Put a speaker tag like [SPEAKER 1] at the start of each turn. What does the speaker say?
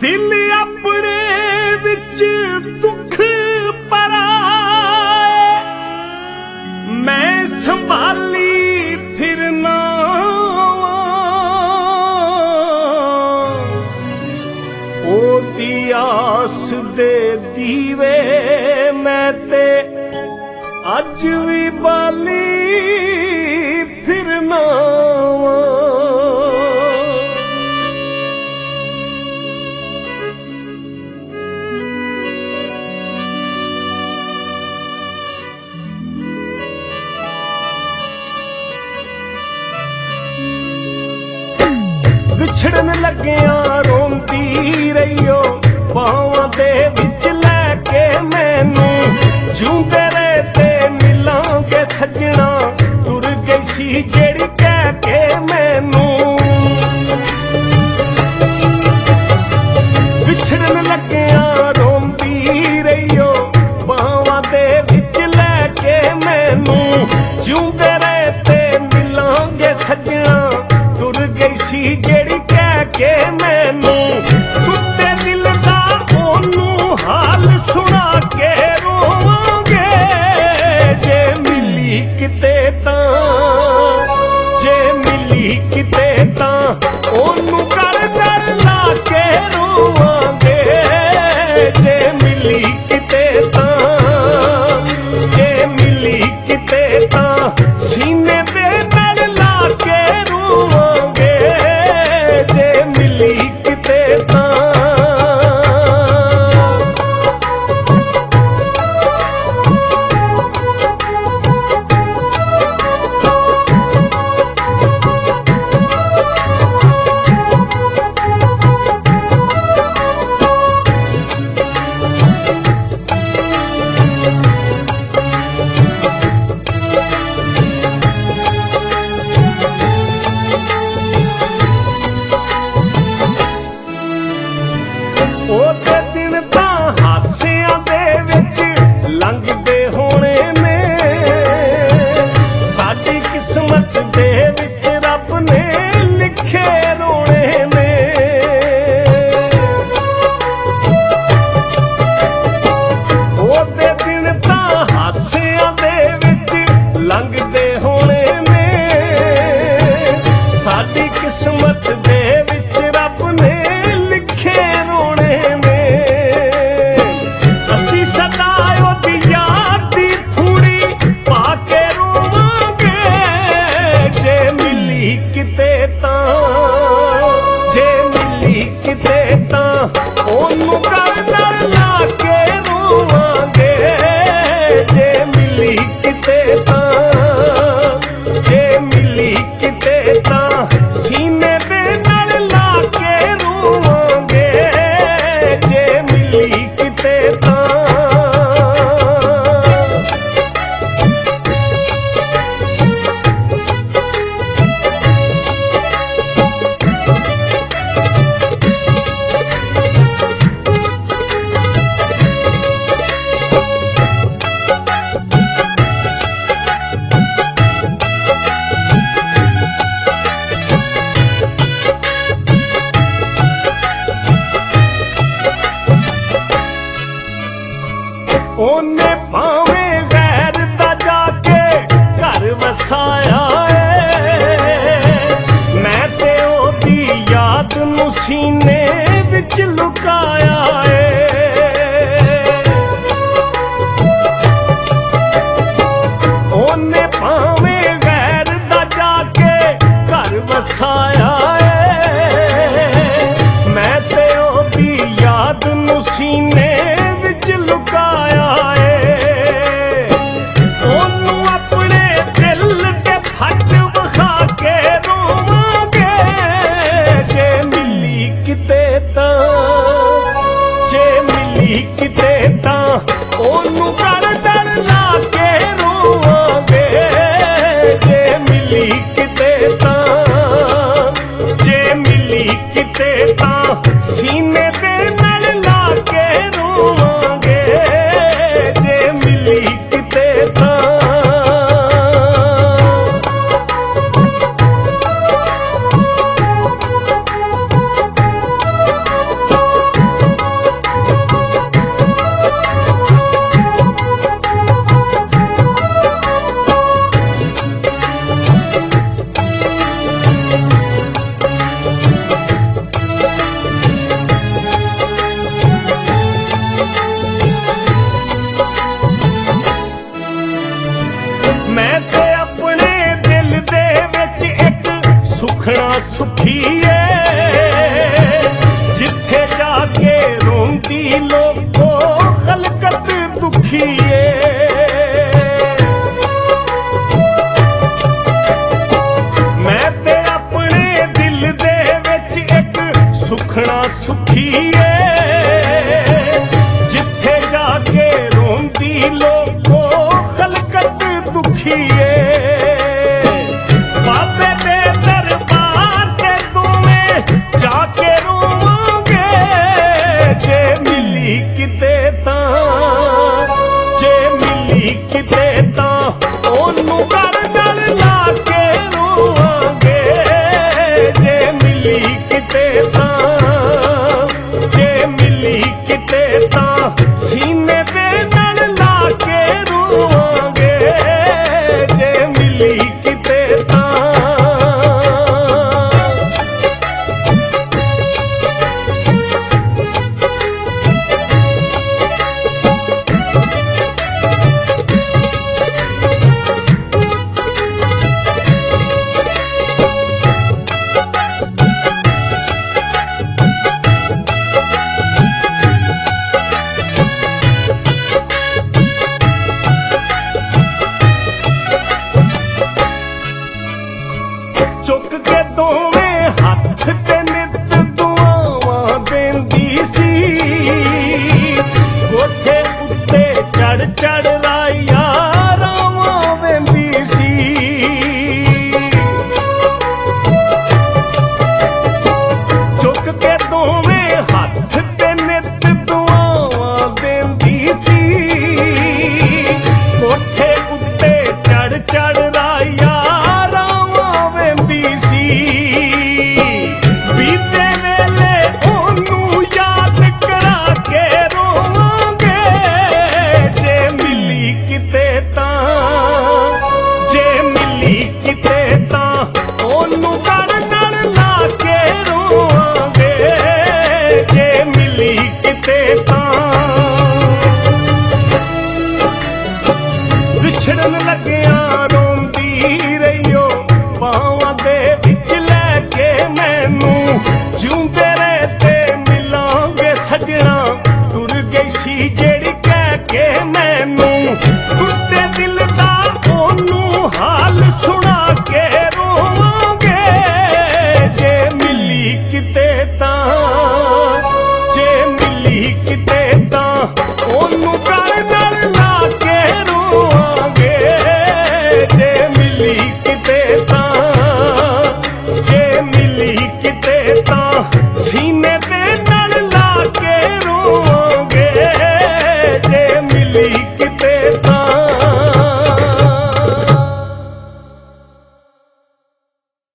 [SPEAKER 1] दिल अपने विच दुख पराए मैं संभाली फिरना ओदी आस दे दीवे मैं ते अज भी बाली फिरना विछड़न लग्या रोंदी रहियो बावां दे विच लैके मैनू जूंदे रहे ते मिलांगे सजना तुर गई सी जेड़ी कह के मैनू विछड़न लग्या रोंदी रहियो बावां दे विच लैके मैनू जूंदे रहे ते मिलांगे सजना तुर गई सी जेड़ी कह के मैनू टुटे दिल दा ओनू हाल सुना के रोवांगे जे मिली किते तां जे मिली किते तां ओनू कर कर ला के रोवांगे जे मिली किते तां जे मिली किते तां सीने दे नाल ला के रोवांगे जे मिली किते तां ओदे दिन तां हासियां दे विच लंघदे होणे ने साडी किस्मत दे विच रब ने लिखे रोणे ने ओदे दिन तां हासियां दे विच लंघदे होणे ने साडी किस्मत दे विच रब ने लिखे रोणे किते तां जे मिली किते तां ओनू कर कर ला के रोवांगे जे मिली किते तां जे मिली किते तां सीने दे नाल ला के रोवांगे जे मिली किते तां ओने भावें गैर दा जाके घर वसाया मैं ते ओदी याद नू सीने विच लुकाया ओने भावें गैर दा जाके घर वसाया मैं ते ओदी याद नू सीने विच लुकाया ओनू अपने दिल दे फट विखा के रोवांगे जे मिली किते तां जे मिली किते तां ओनू कर कर ला के रोवांगे जे मिली किते तां जे मिली किते तां सीने दे नाल ला के रोवांगे जे मिली किते तां ਸੁਖਣਾ ਸੁਖੀਏ ਜਿੱਥੇ ਜਾ ਕੇ ਰੋਂਦੀ ਲੋਕੋ ਖਲਕਤ ਦੁਖੀਏ। ਮੈਂ ਤੇ ਆਪਣੇ ਦਿਲ ਦੇ ਵਿੱਚ ਇੱਕ ਸੁਖਣਾ ਸੁਖੀਏ ਜਿੱਥੇ ਜਾ ਕੇ ਰੋਂਦੀ ਲੋਕੋ ਖਲਕਤ ਦੁਖੀਏ। ਬਾਬੇ ਦੇ ਦਰਬਾਰ ਤੇ ਦੋਵੇਂ ਜਾ ਕੇ ਰੋਵਾਂਗੇ ਜੇ ਮਿਲੀ ਕਿਤੇ ਤਾਂ, ਜੇ ਮਿਲੀ ਕਿਤੇ ਤਾਂ ਉਹਨੂੰ ਘਰ ਨਾਲ ਲਾ ਕੇ ਰੋਵਾਂਗੇ ਜੇ ਮਿਲੀ ਕਿਤੇ ਤਾਂ, ਜੇ ਮਿਲੀ ਕਿਤੇ ਤਾਂ ਸੀਨੇ ਦੇ ਨਾਲ ਲਾ ਕੇ ਰੋਵਾਂਗੇ ਜੇ ਮਿਲੀ ਕਿਤੇ ਤਾਂ। ਚੁੱਕ ਕੇ ਦੋਵੇਂ ਹੱਥ ਤੇ ਨਿੱਤ ਦੁਆਵਾਂ ਦਿੰਦੀ ਸੀ ਕੋਠੇ ਉੱਤੇ ਚੜ ਚੜ ਰਾਇਆ ਰਾਵਾਂ ਵਹਿੰਦੀ ਸੀ। ਚੁੱਕ ਕੇ ਦੋਵੇਂ ਹੱਥ ਤੇ ਨਿੱਤ ਦੁਆਵਾਂ ਦਿੰਦੀ ਸੀ ਕੋਠੇ ਉੱਤੇ ਚੜ ਚੜ ਰਾਇਆ ਬੀਤੇ ਵੇਲੇ ਉਹਨੂੰ ਯਾਦ ਕਰਾ ਕੇ ਰੋਵਾਂਗੇ ਜੇ ਮਿਲੀ ਕਿਤੇ ਤਾਂ, ਜੇ ਮਿਲੀ ਕਿਤੇ ਤਾਂ ਉਹਨੂੰ ਘਰ ਨਾਲ ਲਾ ਕੇ ਰੋਵਾਂਗੇ ਜੇ ਮਿਲੀ ਕਿਤੇ ਤਾਂ। ਵਿਛੜਨ ਲੱਗਿਆ ਰੋਂਦੀ ਰਹੀਓ ਬਾਹਾਂ ਦੇ ਵਿੱਚ ਲੈ ਕੇ ਮੈਨੂੰ ਜਿਉਂਦੇ ਰਹੇ ਤੇ ਮਿਲਾਂਗੇ ਸਜਣਾ ਟੁਰ ਗਈ ਸੀ ਜਿਹੜੀ ਕਹਿ ਕੇ ਮੈਨੂੰ ਟੁੱਟੇ ਦਿਲ ਦਾ ਉਹਨੂੰ ਹਾਲ ਸੁਣਾ ਕੇ ਰੋਵਾਂਗੇ ਜੇ ਮਿਲੀ ਕਿਤੇ ਤਾਂ, ਜੇ ਮਿਲੀ ਕਿਤੇ ਤਾਂ ਉਹਨੂੰ